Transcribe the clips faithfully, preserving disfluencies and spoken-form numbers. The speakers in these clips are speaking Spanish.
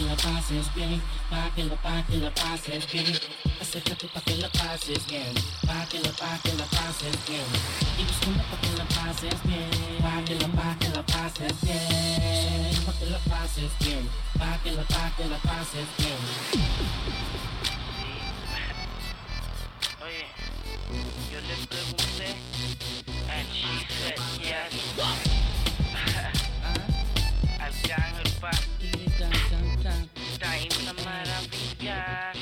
la pases bien, pa' que la, pa' que la pases bien. Acércate pa' que la pases bien, pa' que la, pa' que la pases bien. Y búscame pa' que la pases bien, pa' que la, pa' que la pases bien. Pa' que la pases bien, pa' que la, pa' que la pases bien. Oye, yo le pregunté and she said yes. Arcángel pa, está en una maravilla.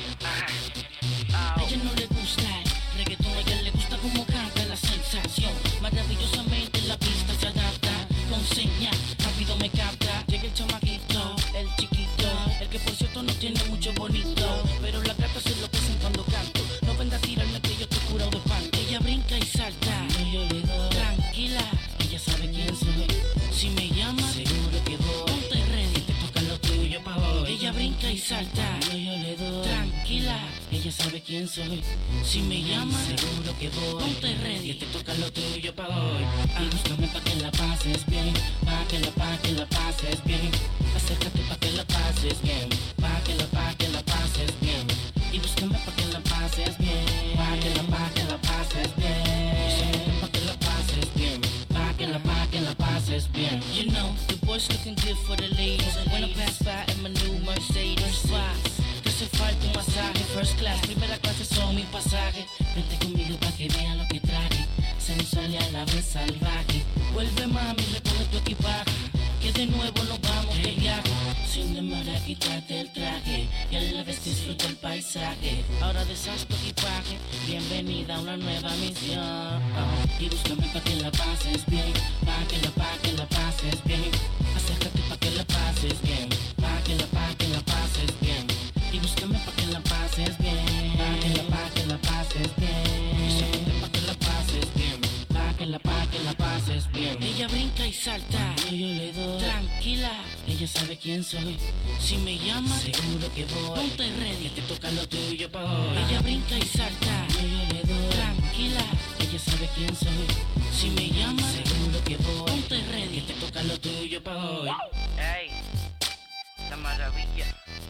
A ella no le gusta el reggaetón, a ella le gusta como canta la sensación. Maravillosamente la pista se adapta, con señal, rápido me capta. Llega el chamaquito, el chiquito, el que por cierto no tiene mucho bonito, pero las gatas se enloquecen cuando canto. No venga a tirarme que yo estoy curado de espanto. Ella brinca y salta, yo le doy, tranquila, ella sabe quién soy. Si me llama, seguro que voy. Ponte ready, te toca lo tuyo pa' hoy. Ella brinca y salta, yo, yo le doy, tranquila, ella sabe quién soy. Si me llama, seguro que voy. Ponte ready, te toca lo tuyo pa' hoy. Y búscame pa' que la pases bien, pa' que la, pa' que la pases bien. Acércate pa' que la pases bien, pa' que la, pa' que la pases bien. Y búscame pa' que la pases bien, pa' que la, pa' que la pases bien. Pa' que la pases bien, pa' que la, pa' que la pases bien. You know, the boys looking good for the ladies. When I pass by in my new Mercedes, why? Te hace falta un masaje, first class, primera clase son mi pasaje. Vente conmigo pa' que vean lo que traje, sensual y a la vez salvaje. Vuelve mami, recoge tu equipaje, que de nuevo nos vamos de viaje. Sin demora quítate el traje y a la vez disfruta el paisaje. Ahora deshaz tu equipaje, bienvenida a una nueva misión. Y búscame pa' que la pases bien, pa' que la, pa' que la pases bien. Acércate pa' que la pases bien, pa' que la, pa' que la pases bien. Y búscame pa' que la pases bien, pa' que la, pa' que la pases bien. Pa' que la pases bien, pa' que la, pa' que la pases bien. Ella brinca y salta, yo, yo le doy, tranquila, ella sabe quién soy. Si me llama, seguro que voy. Ponte ready, te toca lo tuyo pa' hoy. Ella brinca y salta, yo, yo le doy, tranquila, ella sabe quién soy. Si me llama, seguro que voy. Ponte ready, te toca lo tuyo pa' hoy. Ey, la maravilla.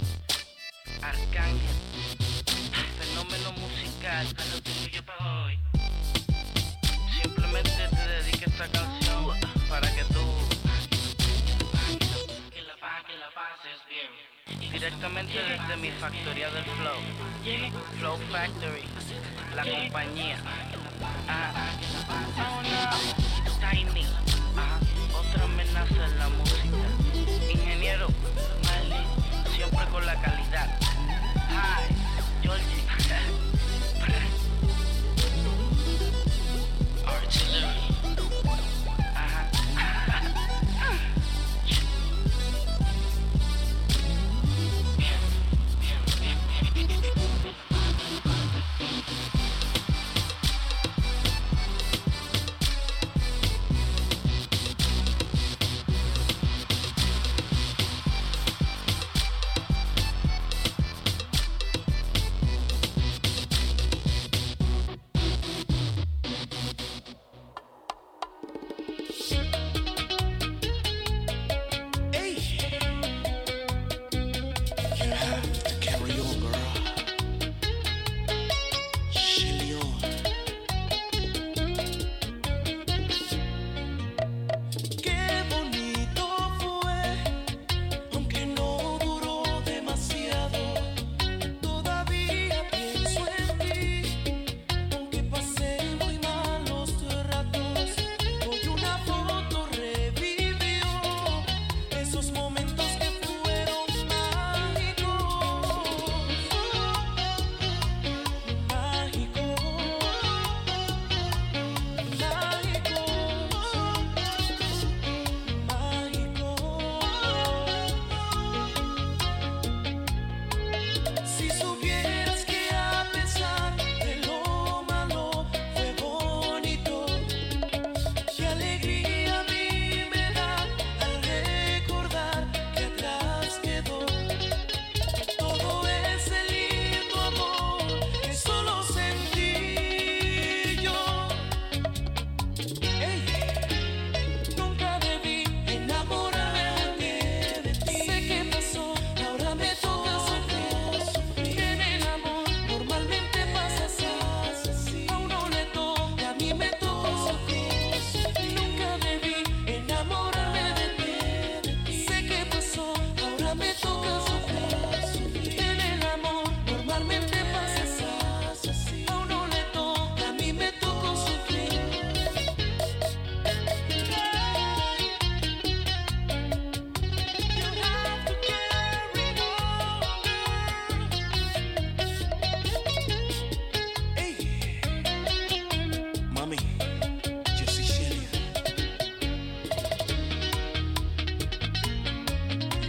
Arcángel, fenómeno musical, a lo tuyo pa' hoy. Simplemente te dedico esta canción para que tú Que la, pa' que la pases bien. directamente desde mi factoría del flow, Flow Factory, la compañía. Ah, oh no, Tiny, ah, otra amenaza en la música. Ingeniero, Marley, siempre con la calidad. Hi, Georgie. Artillery. Ajá.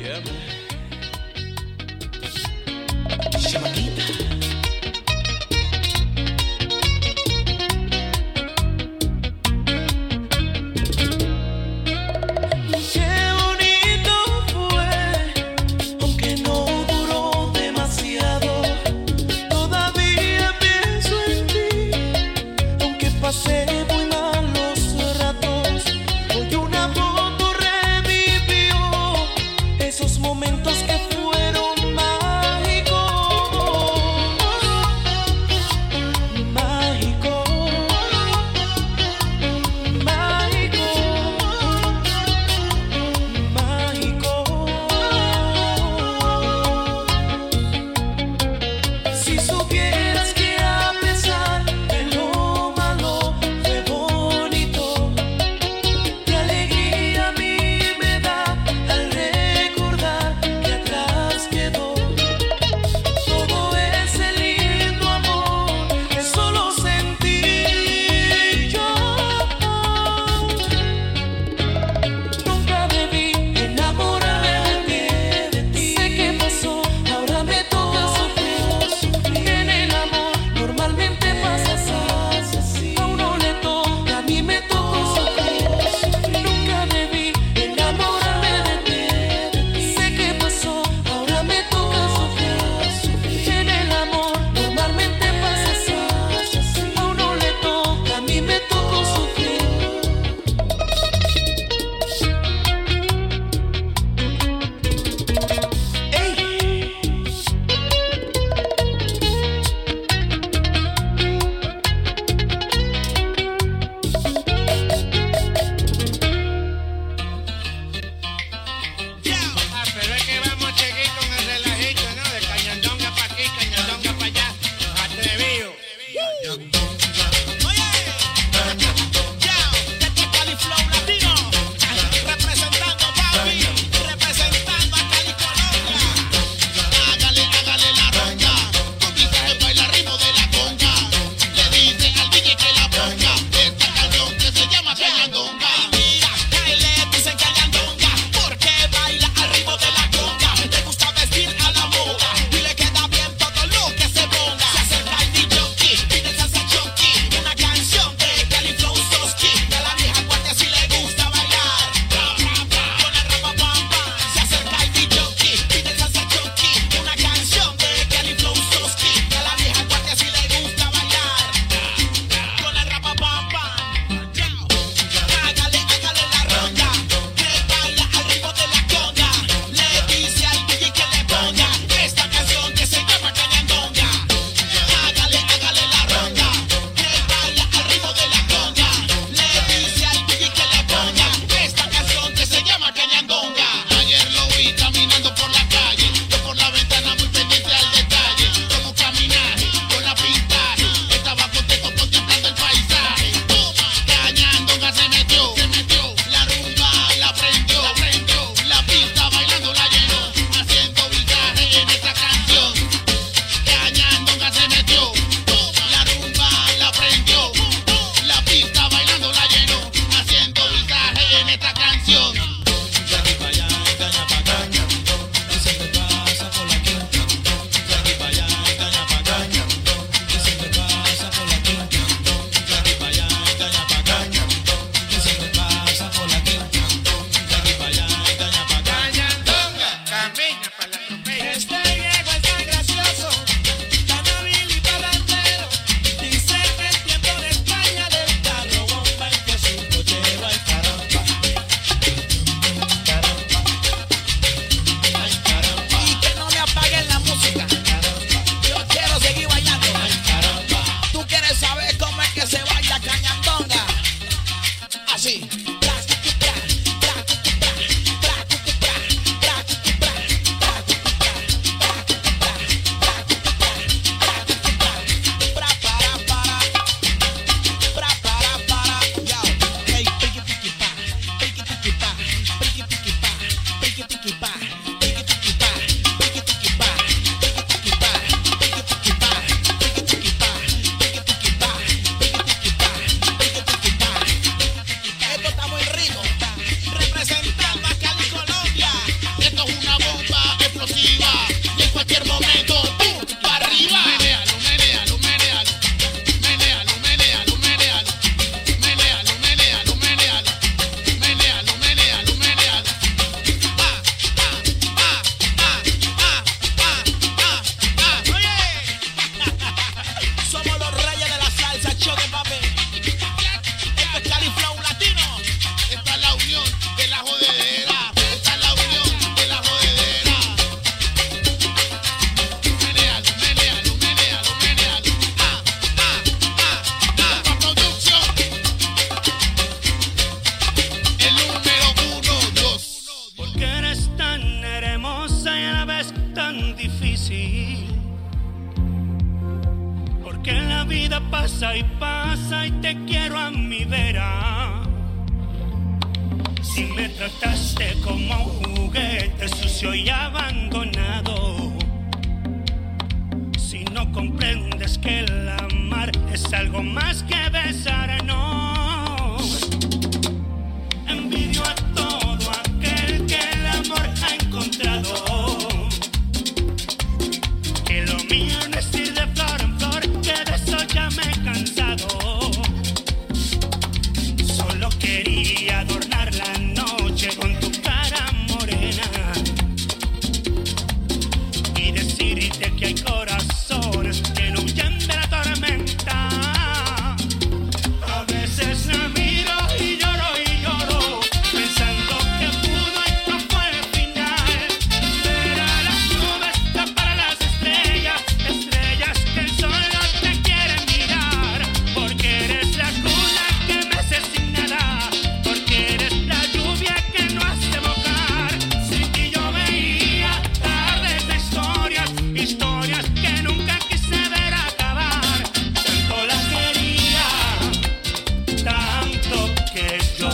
Momentos tan difícil, porque la vida pasa y pasa y te quiero a mi vera. Si me trataste como un juguete sucio y abandonado, si no comprendes que el amar es algo más que besar, no. Envidio a todo aquel que el amor ha encontrado, que lo mío no es ir de flor en flor, que de eso ya me he cansado. Solo quería adornar la noche con tu cara morena y decirte que hay corazones que no huyen de la tormenta. A veces la miro y lloro y lloro, pensando que pudo y no fue el final. Ver a las nubes tapar a las estrellas, estrellas que solo te quieren mirar, porque eres la cuna que mece sin nada, porque eres la lluvia que no hace mojar. Sin ti yo veía tardes de historias, historias que nunca quise ver acabar. Tanto la quería, tanto que yo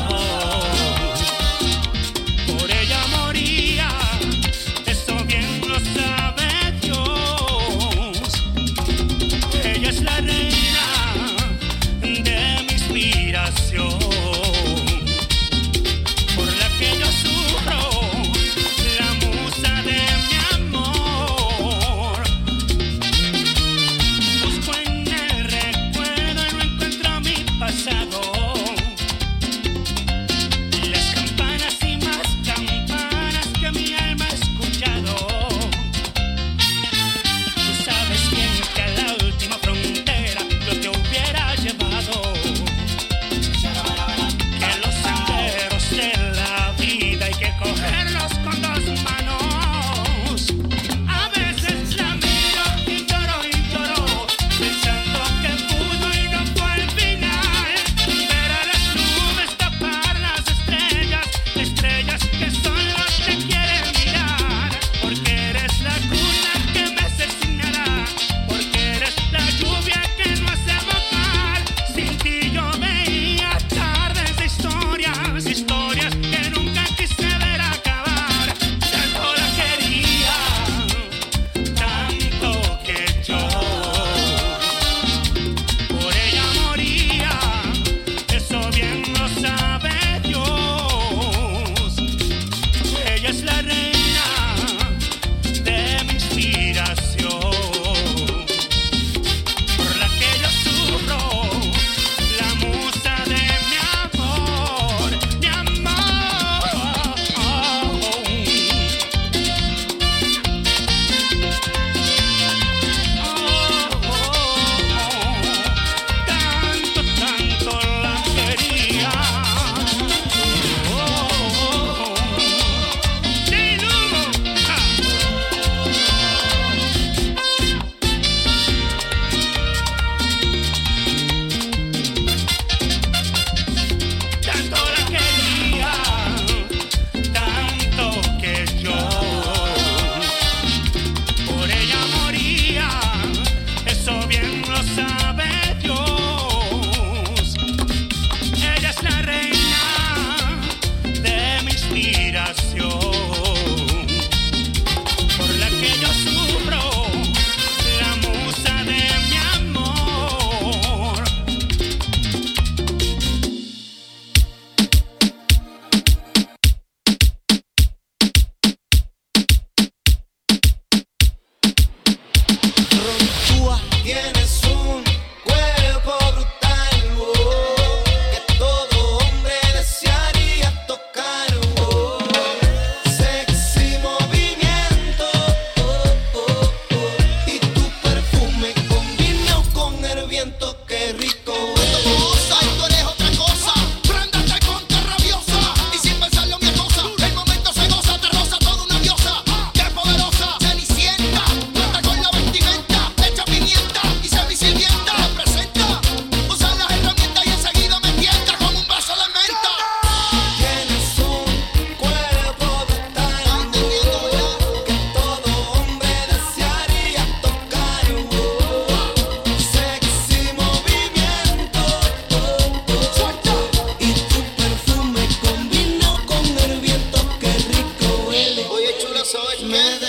por ella moría. Eso bien lo sabe Dios. Ella es la reina de mi inspiración, por la que yo sufro, la musa de mi amor. Busco en el recuerdo y no encuentro mi pasado. Las campanas y más campanas que mi alma ha escuchado. Tú sabes bien que a la última frontera yo te hubiera llevado, que los senderos de la vida hay que cogerlos con dos manos. A veces la miro y lloro y lloro, pensando que pudo y no fue el final. Ver a las nubes tapar las estrellas, estrellas que solo te quieren mirar, porque eres la cuna que mece sin nada, porque eres la lluvia que no hace mojar. Sin ti yo veía tardes de historias, historias que nunca quise ver acabar. Tanto la quería, tanto que yo por ella moría. Eso bien lo sabe Dios. Ella es la reina de mi inspiración, por la que yo sufro, la musa de mi amor, mi amor. Tanto, tanto la quería. Sin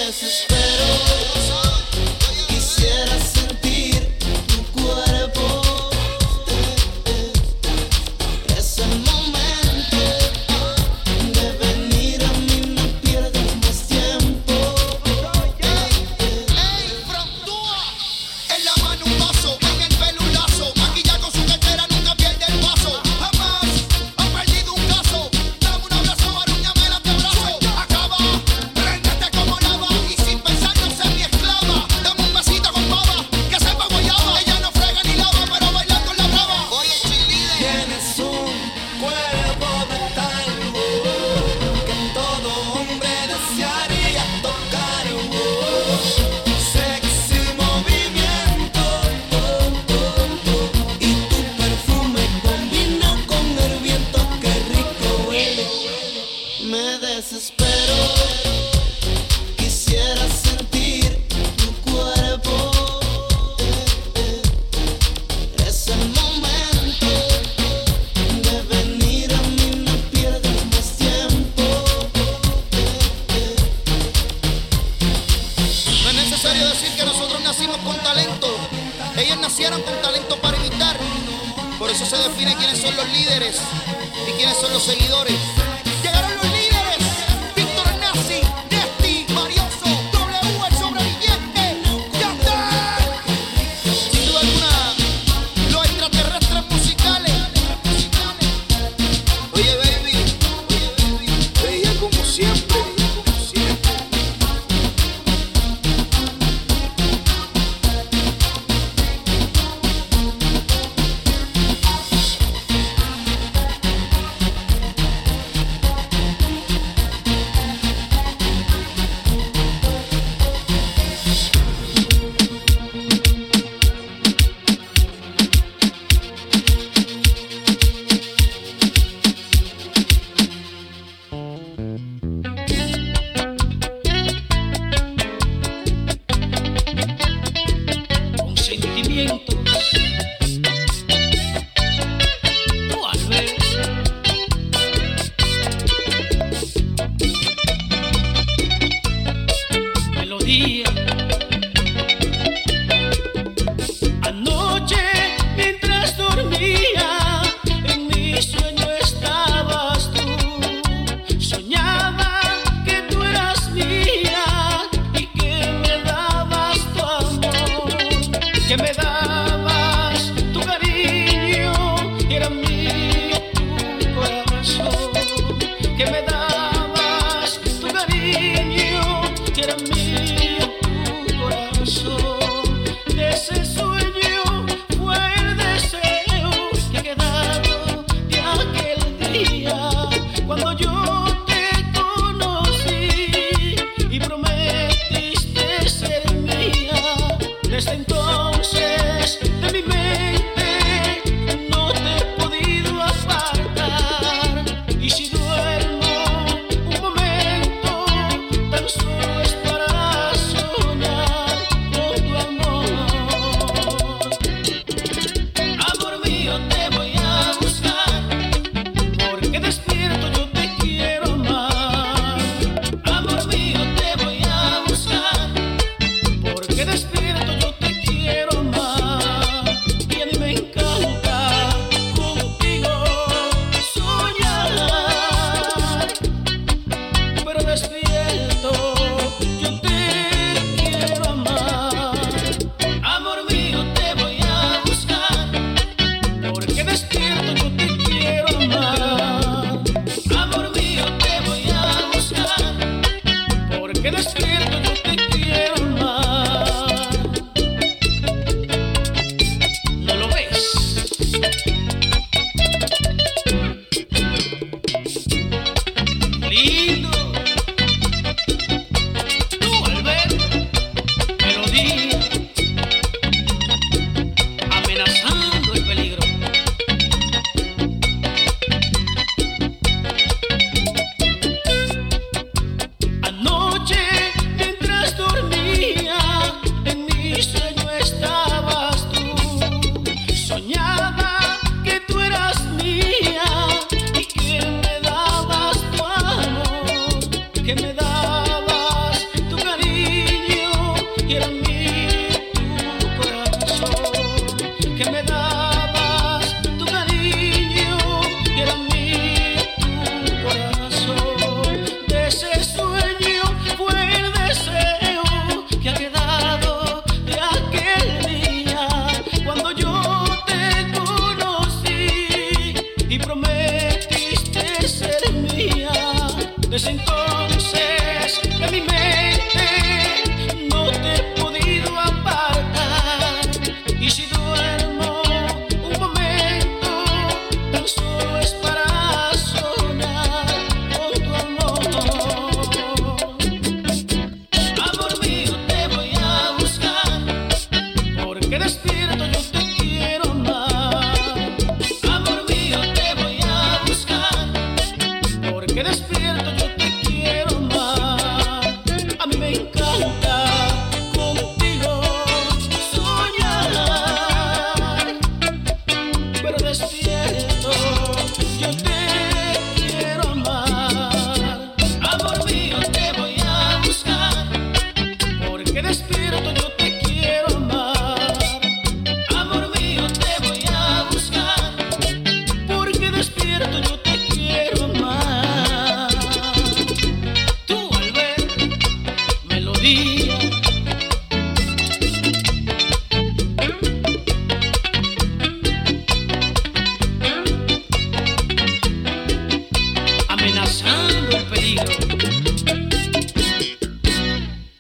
Anoche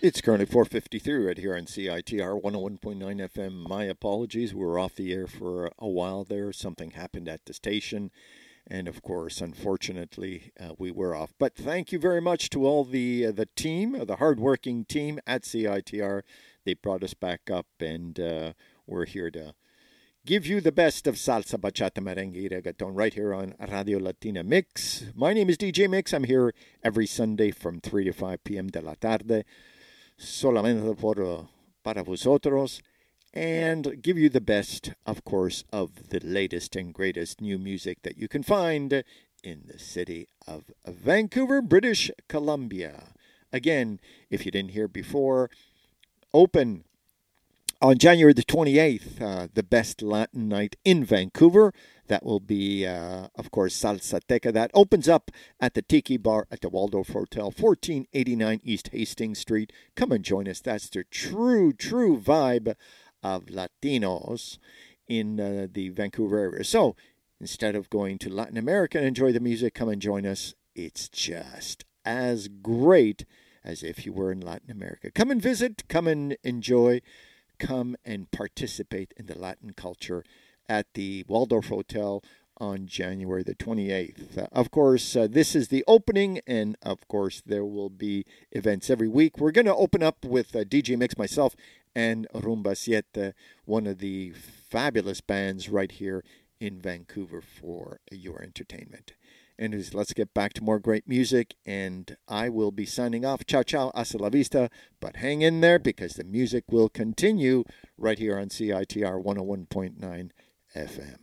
It's currently four fifty-three right here on C I T R one oh one point nine F M. My apologies. We were off the air for a while there. Something happened at the station. And, of course, unfortunately, uh, we were off. But thank you very much to all the uh, the team, uh, the hardworking team at C I T R. They brought us back up, and uh, we're here to give you the best of salsa, bachata, merengue, y reggaeton right here on Radio Latina Mix. My name is D J Mix. I'm here every Sunday from three to five p.m. de la tarde, solamente por, uh, para vosotros, and give you the best, of course, of the latest and greatest new music that you can find in the city of Vancouver, British Columbia. Again, if you didn't hear before, open on January the twenty-eighth, uh, the best Latin night in Vancouver. That will be, uh, of course, Salsateca. That opens up at the Tiki Bar at the Waldorf Hotel, fourteen eighty-nine East Hastings Street. Come and join us. That's the true, true vibe of Latinos in uh, the Vancouver area. So instead of going to Latin America and enjoy the music, come and join us. It's just as great as if you were in Latin America. Come and visit. Come and enjoy. Come and participate in the Latin culture at the Waldorf Hotel on January the twenty-eighth. Uh, of course, uh, this is the opening, and of course, there will be events every week. We're going to open up with uh, D J Mix, myself, and Rumba Siete, one of the fabulous bands right here in Vancouver for your entertainment. And let's get back to more great music, and I will be signing off. Ciao, ciao, hasta la vista. But hang in there because the music will continue right here on C I T R one oh one point nine F M.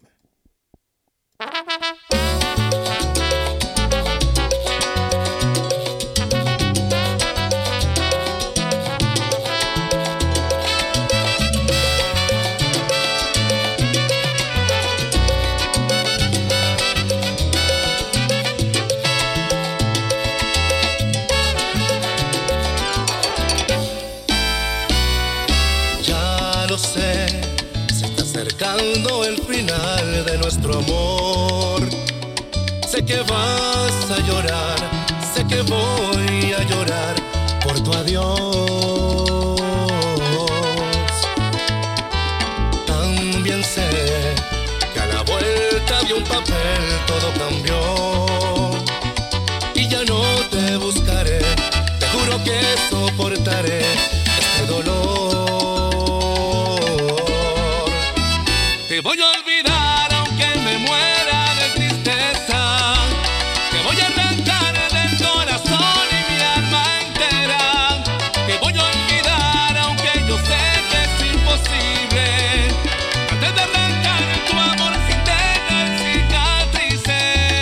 Acercando el final de nuestro amor. Sé que vas a llorar, sé que voy a llorar por tu adiós. También sé que a la vuelta de un papel todo cambió. Y ya no te buscaré, te juro que soportaré este dolor. Te voy a olvidar aunque me muera de tristeza. Te voy a arrancar del corazón y mi alma entera. Te voy a olvidar aunque yo sé que es imposible. Antes de arrancar tu amor sin tener cicatrices.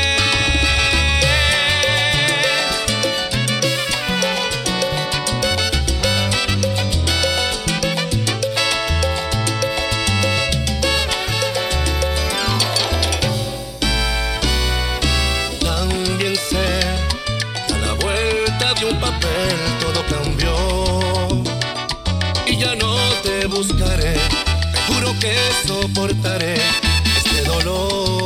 Todo cambió y ya no te buscaré, te juro que soportaré este dolor.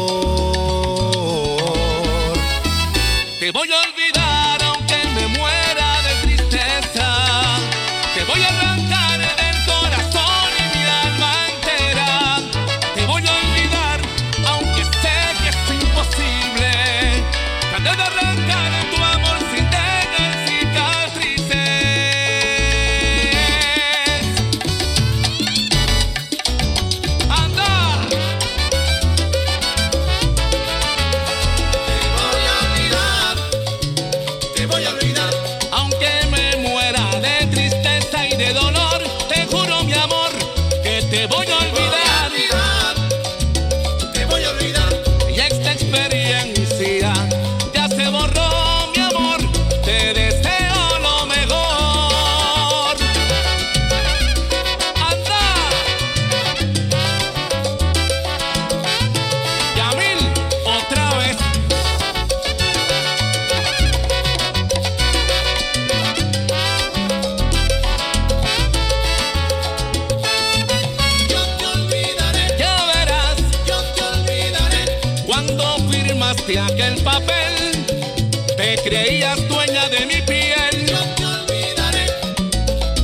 Te voy a olvidar aunque me muera de tristeza. Te voy a arrancar del corazón y mi alma entera. Te voy a olvidar aunque sé que es imposible. Traté de arrancar tu amor sin tener cicatrices. ¡Anda! Te voy a olvidar, te voy a olvidar. Aunque me muera de tristeza y de dolor, te juro, mi amor, que te voy a olvidar. Te voy a olvidar. Y esta experiencia ya se borró, mi amor. Te deseo lo mejor. ¡Anda! Yamil, otra vez. Yo te olvidaré. Ya verás. Yo te olvidaré. Cuando firmaste aquel papel, te creías dueña de mi piel. Yo te olvidaré.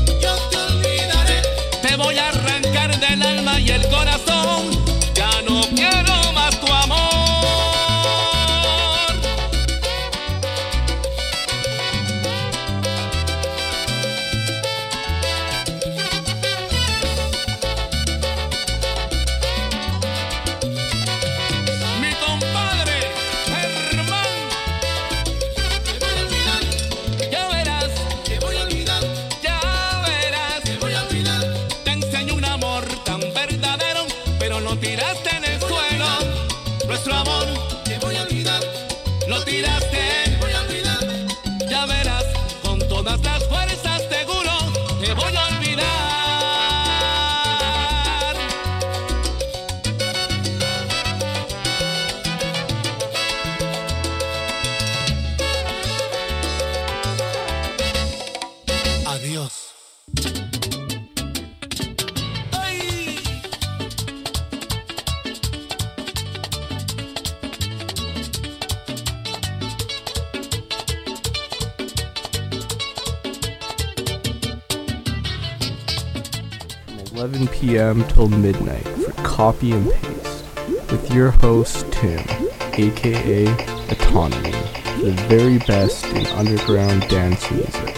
eleven p.m. till midnight for Copy and Paste with your host Tim, aka Autonomy, the very best in underground dance music.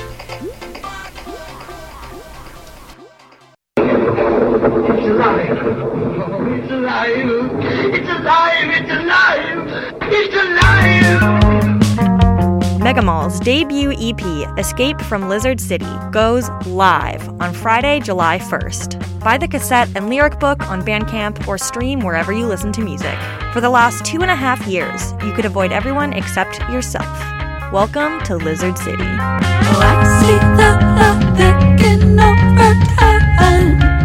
It's alive! Oh, it's alive! It's alive! It's alive! It's alive! Megamall's debut E P, Escape from Lizard City, goes live on Friday, July first. Buy the cassette and lyric book on Bandcamp or stream wherever you listen to music. For the last two and a half years, you could avoid everyone except yourself. Welcome to Lizard City. Oh, I see the love taking over time.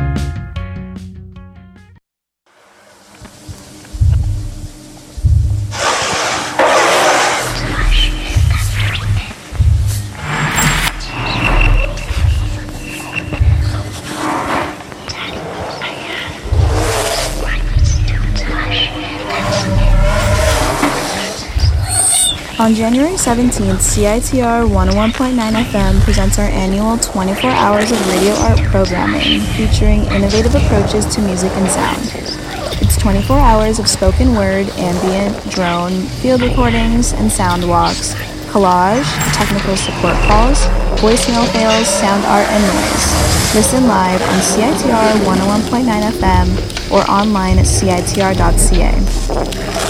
On January seventeenth, C I T R one oh one point nine F M presents our annual twenty-four hours of radio art programming featuring innovative approaches to music and sound. It's twenty-four hours of spoken word, ambient, drone, field recordings, and sound walks, collage, technical support calls, voicemail fails, sound art, and noise. Listen live on C I T R one oh one point nine F M or online at C I T R dot C A.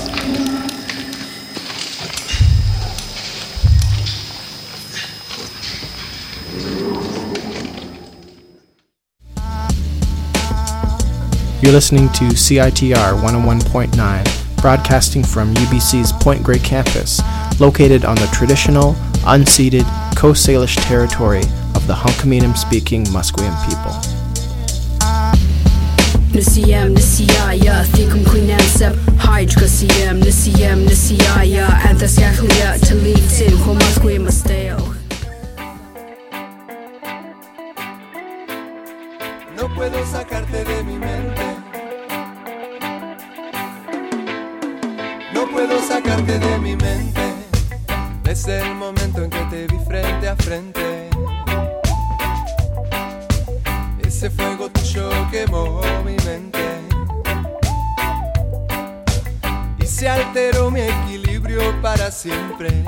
You're listening to C I T R one oh one point nine, broadcasting from U B C's Point Grey campus, located on the traditional, unceded Coast Salish territory of the Hunkaminam-speaking Musqueam people. Nisiyam nisiyaya thikum quinansep hydra siyam nisiyam nisiyaya antaskaklia talitin homasqueam masteo. No puedo sacarte de mi mente. No puedo sacarte de mi mente. Desde el momento en que te vi frente a frente. Ese fuego tuyo quemó mi mente. Y se alteró mi equilibrio para siempre.